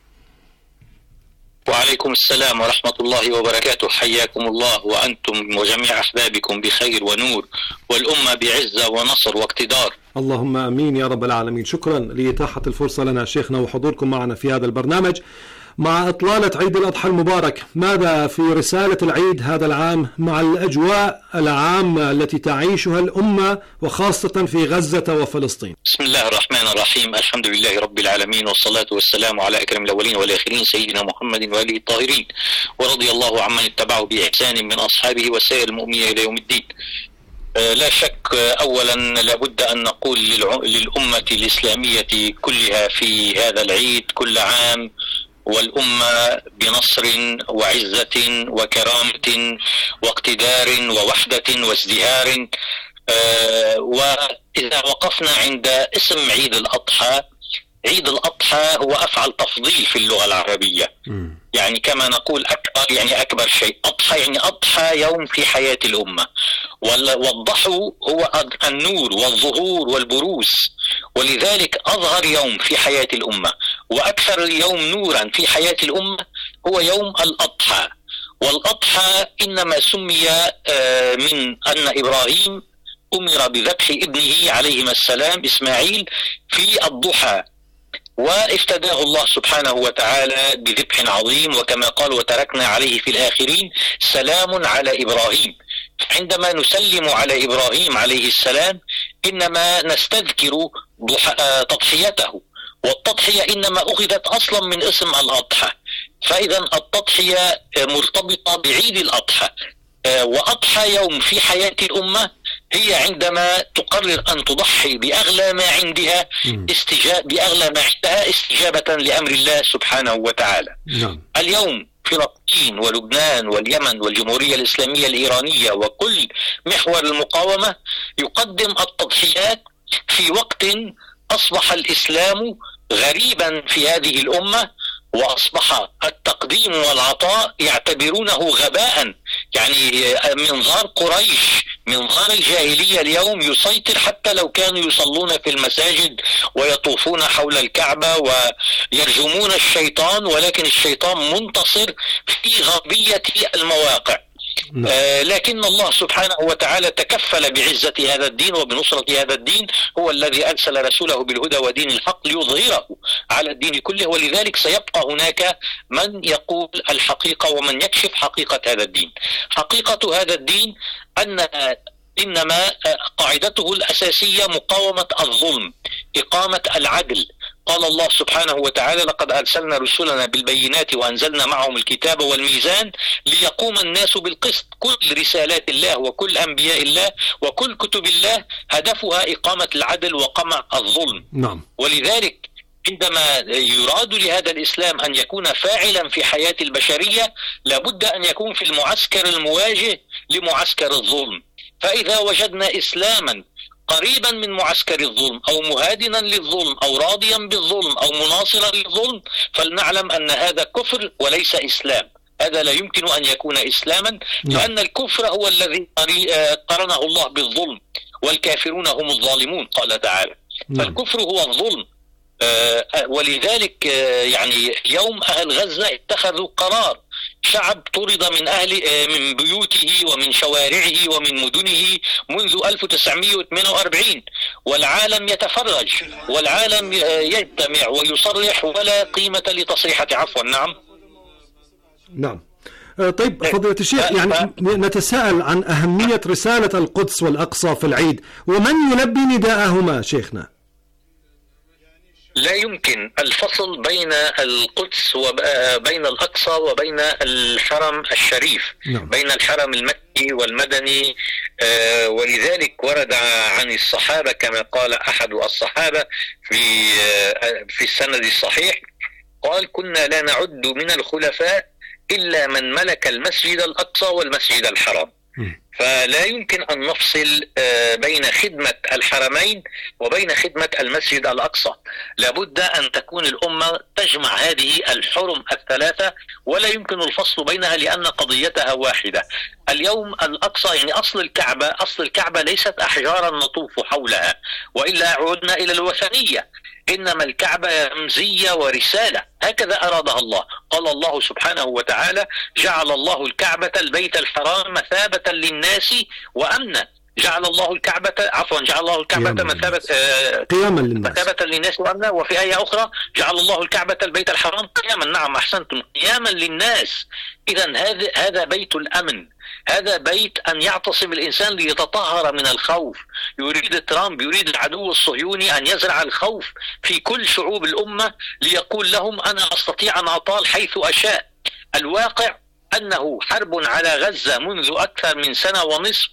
وعليكم السلام ورحمة الله وبركاته، حياكم الله وأنتم وجميع أحبابكم بخير ونور، والأمة بعزة ونصر واقتدار. اللهم امين يا رب العالمين. شكرا لإتاحة الفرصة لنا شيخنا وحضوركم معنا في هذا البرنامج. مع إطلالة عيد الأضحى المبارك، ماذا في رسالة العيد هذا العام مع الأجواء العامة التي تعيشها الأمة وخاصة في غزة وفلسطين؟ بسم الله الرحمن الرحيم، الحمد لله رب العالمين، والصلاة والسلام على أكرم الأولين والآخرين سيدنا محمد وآله الطاهرين، ورضي الله عمن اتبعه بإحسان من أصحابه وسائر المؤمنين إلى يوم الدين. لا شك أولا لابد أن نقول للأمة الإسلامية كلها في هذا العيد كل عام والأمة بنصر وعزة وكرامة واقتدار ووحدة وازدهار. وإذا وقفنا عند اسم عيد الأضحى، عيد الأضحى هو أفعل تفضيل في اللغة العربية. يعني كما نقول أكبر يعني أكبر شيء، أضحى يعني أضحى يوم في حياة الأمة، والضحو هو النور والظهور والبروز، ولذلك أظهر يوم في حياة الأمة وأكثر يوم نورا في حياة الأمة هو يوم الأضحى. والأضحى إنما سمي من أن إبراهيم أمر بذبح ابنه عليهما السلام إسماعيل في الضحى، وافتداه الله سبحانه وتعالى بذبح عظيم، وكما قال وتركنا عليه في الآخرين سلام على إبراهيم. عندما نسلم على إبراهيم عليه السلام إنما نستذكر تضحيته، والتضحية إنما أخذت أصلا من اسم الأضحى، فإذا التضحية مرتبطة بعيد الأضحى. وأضحى يوم في حياة الأمة هي عندما تقرر أن تضحي بأغلى ما عندها استجاب بأغلى ما عندها استجابة لأمر الله سبحانه وتعالى. نعم. اليوم فلسطين ولبنان واليمن والجمهورية الإسلامية الإيرانية وكل محور المقاومة يقدم التضحيات في وقت أصبح الإسلام غريبا في هذه الأمة، وأصبح التقديم والعطاء يعتبرونه غباء. يعني منظار قريش، منظار الجاهلية اليوم يسيطر، حتى لو كانوا يصلون في المساجد ويطوفون حول الكعبة ويرجمون الشيطان، ولكن الشيطان منتصر في غربية المواقع. آه لكن الله سبحانه وتعالى تكفل بعزة هذا الدين وبنصرة هذا الدين، هو الذي أرسل رسوله بالهدى ودين الحق ليظهره على الدين كله، ولذلك سيبقى هناك من يقول الحقيقة ومن يكشف حقيقة هذا الدين. حقيقة هذا الدين أن إنما قاعدته الأساسية مقاومة الظلم، إقامة العدل. قال الله سبحانه وتعالى: لقد أرسلنا رسلنا بالبينات وأنزلنا معهم الكتاب والميزان ليقوم الناس بالقسط. كل رسالات الله وكل أنبياء الله وكل كتب الله هدفها إقامة العدل وقمع الظلم. نعم. ولذلك عندما يراد لهذا الإسلام أن يكون فاعلا في حياة البشرية لابد أن يكون في المعسكر المواجه لمعسكر الظلم. فإذا وجدنا إسلاما قريبا من معسكر الظلم أو مهادنا للظلم أو راضيا بالظلم أو مناصرا للظلم فلنعلم أن هذا كفر وليس إسلام. هذا لا يمكن أن يكون إسلاما، لأن الكفر هو الذي قرنه الله بالظلم، والكافرون هم الظالمون قال تعالى. فالكفر هو الظلم. آه ولذلك آه يعني يوم أهل غزة اتخذوا قرار، شعب طرد من أهل آه من بيوته ومن شوارعه ومن مدنه منذ ألف وتسعمائة وثمانية وأربعين، والعالم يتفرج والعالم آه يجتمع ويصرح ولا قيمة لتصريحة. عفوا. نعم نعم. طيب فضيلة الشيخ، يعني نتساءل عن أهمية رسالة القدس والأقصى في العيد، ومن يلبي نداءهما شيخنا؟ لا يمكن الفصل بين القدس وبين الأقصى وبين الحرم الشريف. نعم. بين الحرم المكي والمدني. ولذلك ورد عن الصحابة كما قال أحد الصحابة في في السند الصحيح، قال: كنا لا نعد من الخلفاء إلا من ملك المسجد الأقصى والمسجد الحرام. فلا يمكن أن نفصل بين خدمة الحرمين وبين خدمة المسجد الأقصى. لابد أن تكون الأمة تجمع هذه الحرم الثلاثة ولا يمكن الفصل بينها لأن قضيتها واحدة. اليوم الأقصى يعني أصل الكعبة، أصل الكعبة ليست أحجارا نطوف حولها، وإلا عودنا إلى الوثنية. إنما الكعبة رمزية ورسالة، هكذا أرادها الله. قال الله سبحانه وتعالى: جعل الله الكعبة البيت الحرام مثابة للناس وأمنا. جعل الله الكعبة عفوا جعل الله الكعبة مثابة آه قياما للناس مثابة للناس وأمنا. وفي آية أخرى: جعل الله الكعبة البيت الحرام قياما. نعم أحسنتم، قياما للناس. إذا هذا هذا بيت الأمن، هذا بيت أن يعتصم الإنسان ليتطهر من الخوف. يريد ترامب، يريد العدو الصهيوني أن يزرع الخوف في كل شعوب الأمة ليقول لهم أنا أستطيع أن أطال حيث أشاء. الواقع أنه حرب على غزة منذ أكثر من سنة ونصف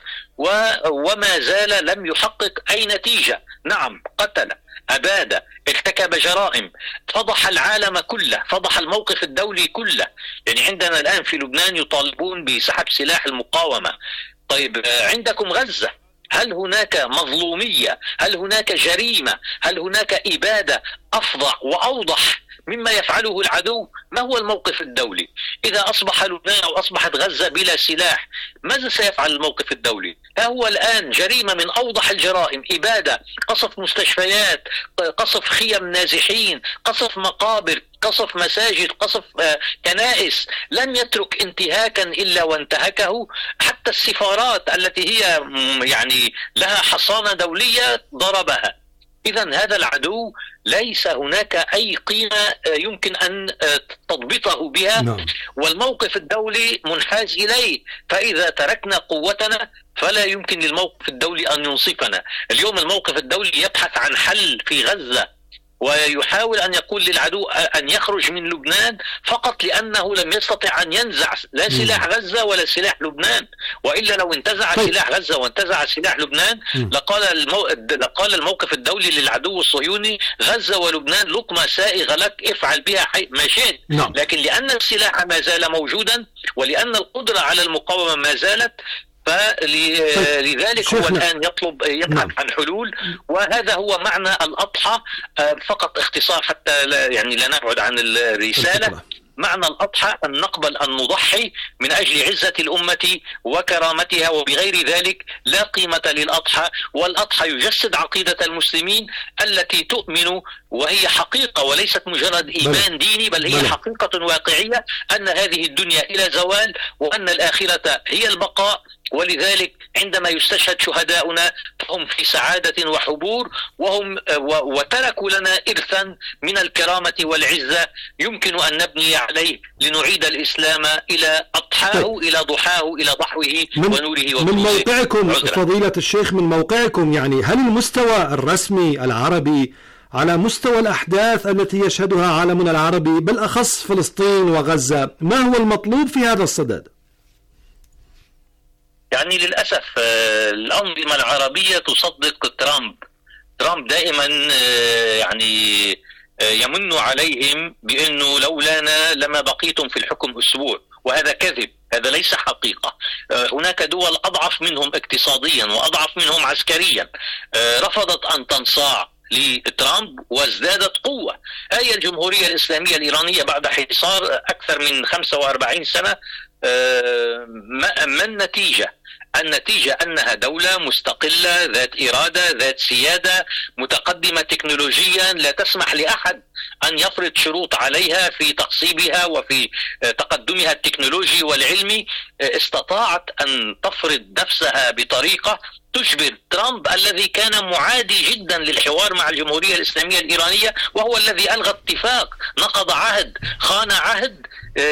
وما زال لم يحقق أي نتيجة. نعم، قتل، أباد، ارتكب جرائم، فضح العالم كله، فضح الموقف الدولي كله. يعني عندنا الآن في لبنان يطالبون بسحب سلاح المقاومة. طيب عندكم غزة، هل هناك مظلومية؟ هل هناك جريمة؟ هل هناك إبادة أفظع وأوضح مما يفعله العدو؟ ما هو الموقف الدولي؟ إذا أصبح لبنان أو أصبحت غزة بلا سلاح ماذا سيفعل الموقف الدولي؟ ها هو الآن جريمة من أوضح الجرائم، إبادة، قصف مستشفيات، قصف خيم نازحين، قصف مقابر، قصف مساجد، قصف كنائس. لم يترك انتهاكا إلا وانتهكه. حتى السفارات التي هي يعني لها حصانة دولية ضربها. إذا هذا العدو ليس هناك أي قيمة يمكن أن تضبطه بها. نعم. والموقف الدولي منحاز إليه. فإذا تركنا قوتنا فلا يمكن للموقف الدولي أن ينصفنا. اليوم الموقف الدولي يبحث عن حل في غزة ويحاول أن يقول للعدو أن يخرج من لبنان فقط لأنه لم يستطع أن ينزع لا سلاح غزة ولا سلاح لبنان. وإلا لو انتزع طيب. سلاح غزة وانتزع سلاح لبنان لقال, المو... لقال الموقف الدولي للعدو الصهيوني: غزة ولبنان لقمة سائغة لك، افعل بها ما شئت. نعم. لكن لأن السلاح ما زال موجودا ولأن القدرة على المقاومة ما زالت، فلذلك هو الآن يطلب يبحث نعم. عن حلول. وهذا هو معنى الأضحى. فقط اختصار حتى لا يعني لا نبعد عن الرسالة. معنى الأضحى أن نقبل أن نضحي من أجل عزة الأمة وكرامتها، وبغير ذلك لا قيمة للأضحى. والأضحى يجسد عقيدة المسلمين التي تؤمن، وهي حقيقة وليست مجرد إيمان ديني، بل هي حقيقة واقعية، أن هذه الدنيا إلى زوال وأن الآخرة هي البقاء، ولذلك عندما يستشهد شهداؤنا فهم في سعادة وحبور، وهم وتركوا لنا إرثا من الكرامة والعزة يمكن أن نبني عليه لنعيد الإسلام إلى أضحاه إلى ضحاه إلى ضحوه ونوره وبروزه. من موقعكم فضيلة الشيخ، من موقعكم يعني هل المستوى الرسمي العربي على مستوى الأحداث التي يشهدها عالمنا العربي بالأخص فلسطين وغزة، ما هو المطلوب في هذا الصدد؟ يعني للأسف الأنظمة العربية تصدق ترامب. ترامب دائما يعني يمن عليهم بأنه لولانا لما بقيتم في الحكم أسبوع، وهذا كذب، هذا ليس حقيقة. هناك دول أضعف منهم اقتصاديا وأضعف منهم عسكريا رفضت أن تنصاع لترامب وازدادت قوة. هي الجمهورية الإسلامية الإيرانية بعد حصار أكثر من خمسة وأربعين سنة، ما النتيجة؟ النتيجة أنها دولة مستقلة ذات إرادة ذات سيادة متقدمة تكنولوجيا، لا تسمح لأحد أن يفرض شروط عليها في تقصيبها وفي تقدمها التكنولوجي والعلمي. استطاعت أن تفرض نفسها بطريقة تجبر ترامب الذي كان معادي جدا للحوار مع الجمهورية الإسلامية الإيرانية، وهو الذي ألغى اتفاق، نقض عهد، خان عهد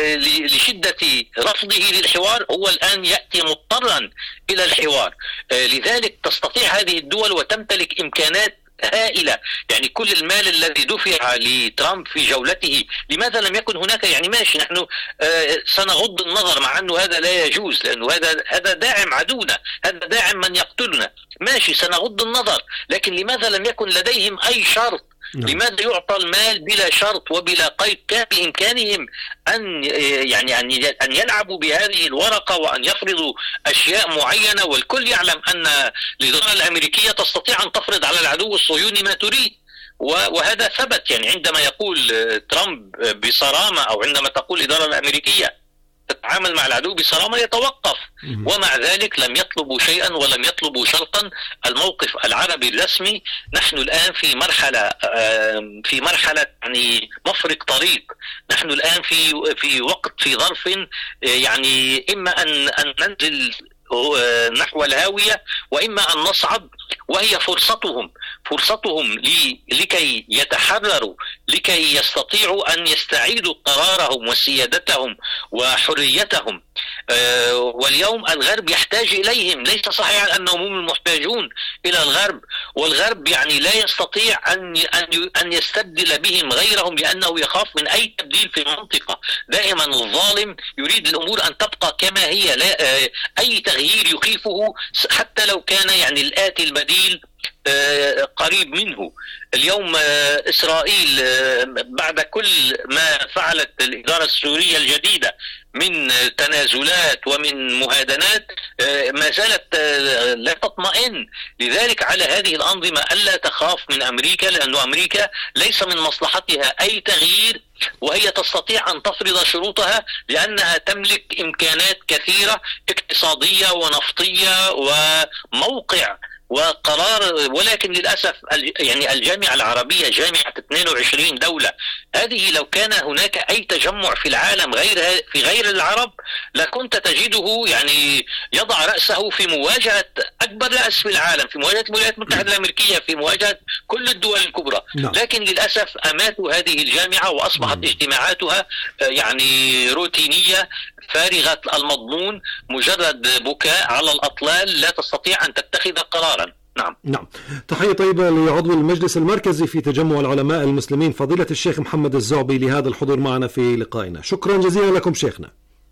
لشدة رفضه للحوار، هو الآن يأتي مضطرا إلى الحوار. لذلك تستطيع هذه الدول وتمتلك إمكانات هائلة. يعني كل المال الذي دفع لترامب في جولته، لماذا لم يكن هناك؟ يعني ماشي نحن سنغض النظر مع أنه هذا لا يجوز، لأنه هذا هذا داعم عدونا، هذا داعم من يقتلنا، ماشي سنغض النظر، لكن لماذا لم يكن لديهم أي شرط؟ لماذا يعطى المال بلا شرط وبلا قيد؟ كان بإمكانهم أن يعني أن يلعبوا بهذه الورقة وأن يفرضوا أشياء معينة، والكل يعلم أن الإدارة الأمريكية تستطيع أن تفرض على العدو الصهيوني ما تريد، وهذا ثبت. يعني عندما يقول ترامب بصرامة أو عندما تقول الإدارة الأمريكية تتعامل مع العدو بصرامة يتوقف، ومع ذلك لم يطلبوا شيئا ولم يطلبوا شرطا. الموقف العربي الرسمي نحن الآن في مرحلة في مرحلة يعني مفرق طريق. نحن الآن في في وقت في ظرف يعني إما أن أن ننزل نحو الهاوية وإما أن نصعد، وهي فرصتهم فرصتهم لكي يتحرروا، لكي يستطيعوا أن يستعيدوا قرارهم وسيادتهم وحريتهم. واليوم الغرب يحتاج إليهم، ليس صحيح أنهم هم المحتاجون إلى الغرب، والغرب يعني لا يستطيع أن أن يستبدل بهم غيرهم لأنه يخاف من أي تبديل في المنطقة. دائما الظالم يريد الأمور أن تبقى كما هي، لا أي تغيير يخيفه حتى لو كان يعني الآتي البديل قريب منه. اليوم إسرائيل بعد كل ما فعلت الإدارة السورية الجديدة من تنازلات ومن مهادنات ما زالت لا تطمئن. لذلك على هذه الأنظمة ألا تخاف من أمريكا، لأن أمريكا ليس من مصلحتها أي تغيير، وهي تستطيع أن تفرض شروطها لأنها تملك إمكانات كثيرة اقتصادية ونفطية وموقع وقرار. ولكن للأسف يعني الجامعة العربية جامعة اثنين وعشرين دولة، هذه لو كان هناك أي تجمع في العالم غير في غير العرب لكنت تجده يعني يضع رأسه في مواجهة أكبر رأس في العالم، في مواجهة الولايات المتحدة الأمريكية، في مواجهة كل الدول الكبرى. نعم. لكن للأسف أماتوا هذه الجامعة وأصبحت مم. اجتماعاتها يعني روتينية فارغة المضمون، مجرد بكاء على الأطلال، لا تستطيع أن تتخذ قرارا. نعم. نعم. تحية طيبة لعضو المجلس المركزي في تجمع العلماء المسلمين فضيلة الشيخ محمد الزعبي لهذا الحضور معنا في لقائنا. شكرا جزيلا لكم شيخنا.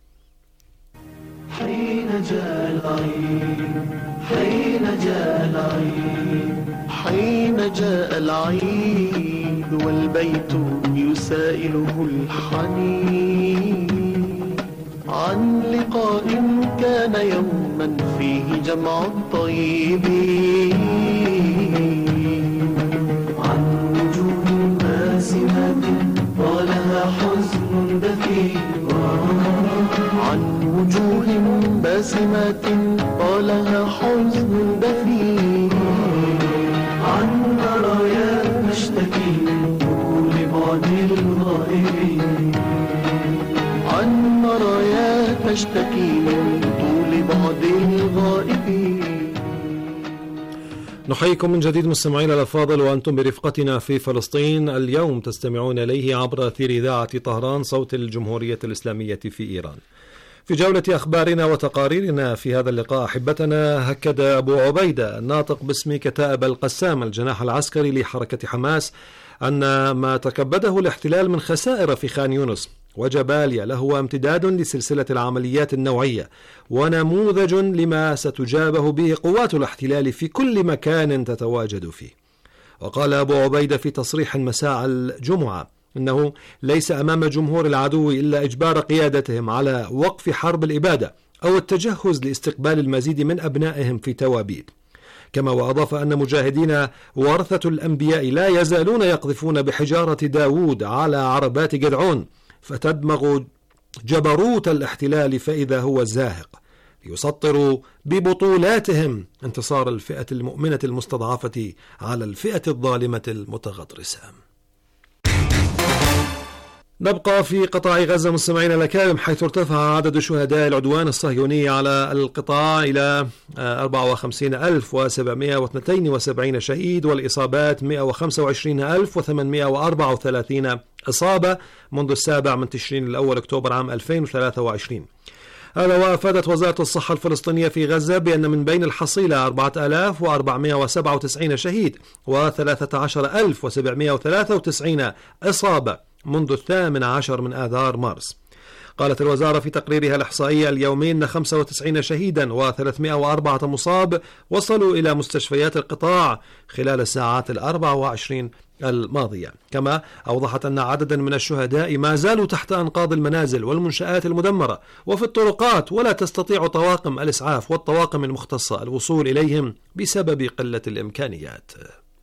حين جاء العيد حين جاء العيد حين جاء العيد والبيت يسائله الحنين عن لقاء كان يوما فيه جمع الطيبين، عن وجوه باسمات طالها حزن دفين، عن وجوه باسمات طالها حزن دفين، عن رايات نشتكي من طول بعد الغائبين، عن رايات تشتكي من طول لبعد الغائبين. نحييكم من جديد مستمعينا الأفاضل وأنتم برفقتنا في فلسطين. اليوم تستمعون إليه عبر أثير إذاعة طهران صوت الجمهورية الإسلامية في إيران. في جولة أخبارنا وتقاريرنا في هذا اللقاء أحبتنا، هكد أبو عبيدة الناطق باسم كتائب القسام الجناح العسكري لحركة حماس أن ما تكبده الاحتلال من خسائر في خان يونس وجباليا لهو امتداد لسلسلة العمليات النوعية ونموذج لما ستجابه به قوات الاحتلال في كل مكان تتواجد فيه. وقال أبو عبيدة في تصريح مساء الجمعة إنه ليس أمام جمهور العدو إلا إجبار قيادتهم على وقف حرب الإبادة أو التجهز لاستقبال المزيد من أبنائهم في توابيت. كما وأضاف أن مجاهدين ورثة الأنبياء لا يزالون يقذفون بحجارة داود على عربات جدعون فتدمغ جبروت الاحتلال فإذا هو زاهق، ليسطروا ببطولاتهم انتصار الفئة المؤمنة المستضعفة على الفئة الظالمة المتغطرسة. نبقى في قطاع غزة مستمعينا الأكارم، حيث ارتفع عدد شهداء العدوان الصهيوني على القطاع إلى أربعة وخمسين ألف وسبعمائة واثنين وسبعين شهيد، والإصابات مائة وخمسة وعشرين ألف وثمانمائة وأربعة وثلاثين إصابة منذ السابع من تشرين الأول أكتوبر عام ألفين وثلاثة وعشرين. هذا وأفادت وزارة الصحة الفلسطينية في غزة بأن من بين الحصيلة أربعة آلاف وأربعمائة وسبعة وتسعين شهيد وثلاثة عشر ألف وسبعمائة وثلاثة وتسعين إصابة منذ الثامن عشر من آذار مارس. قالت الوزارة في تقريرها الإحصائي اليومي أن خمسة وتسعين شهيدا وثلاثمائة وأربعة مصاب وصلوا إلى مستشفيات القطاع خلال الساعات الأربع وعشرين الماضية. كما أوضحت أن عددا من الشهداء ما زالوا تحت أنقاض المنازل والمنشآت المدمرة وفي الطرقات، ولا تستطيع طواقم الإسعاف والطواقم المختصة الوصول إليهم بسبب قلة الإمكانيات.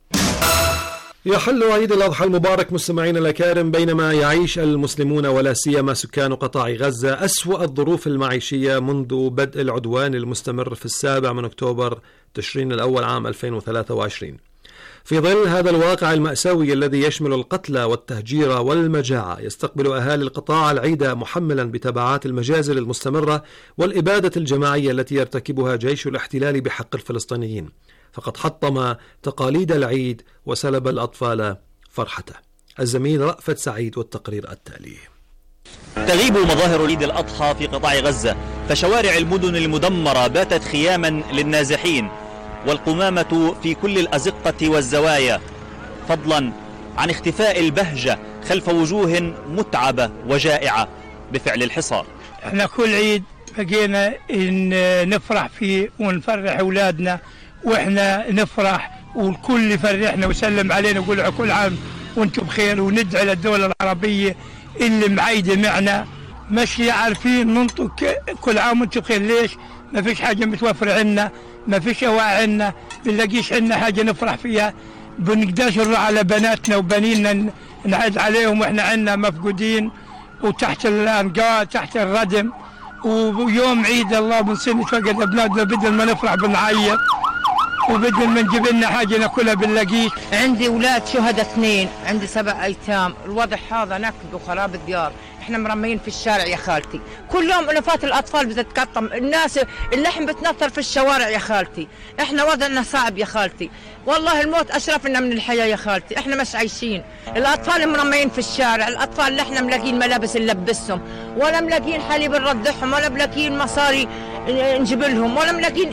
يحل عيد الأضحى المبارك مستمعين الأكارم بينما يعيش المسلمون ولا سيما سكان قطاع غزة أسوأ الظروف المعيشية منذ بدء العدوان المستمر في السابع من أكتوبر تشرين الأول عام ألفين وثلاثة وعشرين. في ظل هذا الواقع المأساوي الذي يشمل القتل والتهجير والمجاعة، يستقبل أهالي القطاع العيد محملا بتبعات المجازر المستمرة والإبادة الجماعية التي يرتكبها جيش الاحتلال بحق الفلسطينيين، فقد حطم تقاليد العيد وسلب الأطفال فرحته. الزميل رأفت سعيد والتقرير التالي. تغيب مظاهر عيد الأضحى في قطاع غزة، فشوارع المدن المدمرة باتت خياما للنازحين، والقمامة في كل الأزقة والزوايا، فضلا عن اختفاء البهجة خلف وجوه متعبة وجائعة بفعل الحصار. احنا كل عيد بقينا إن نفرح فيه ونفرح أولادنا، واحنا نفرح والكل يفرحنا ويسلم علينا ويقول كل عام وانتم بخير، وندعي للدولة العربية اللي معيدة معنا ماشي عارفين ننطق كل عام وانتم بخير. ليش؟ ما فيش حاجة متوفرة عنا، ما فيش أواعي عنا، بنلاقيش عنا حاجة نفرح فيها، بنقدرش نروح على بناتنا وبنينا نعيد عليهم واحنا عنا مفقودين وتحت الأنقاض تحت الردم، ويوم عيد الله بنصير نتفقد أبنائنا بدل ما نفرح بنعيط، وبدل ما نجيب لنا حاجة ناكلها بنلاقيه. عندي أولاد شهداء اثنين، عندي سبع أيتام، الوضع هذا نكد وخراب الديار، احنا مرميين في الشارع يا خالتي، كل يوم ألفات الأطفال بتتقطم، الناس اللحم بتنطر في الشوارع يا خالتي، احنا وضعنا صعب يا خالتي، والله الموت أشرف لنا من الحياة يا خالتي، احنا مش عايشين، الأطفال مرميين في الشارع، الأطفال اللي احنا ملاقين ملابس نلبسهم، ولا ملاقين حليب نرضعهم، ولا ملاقين مصاري نجيب لهم، ولا ملاقين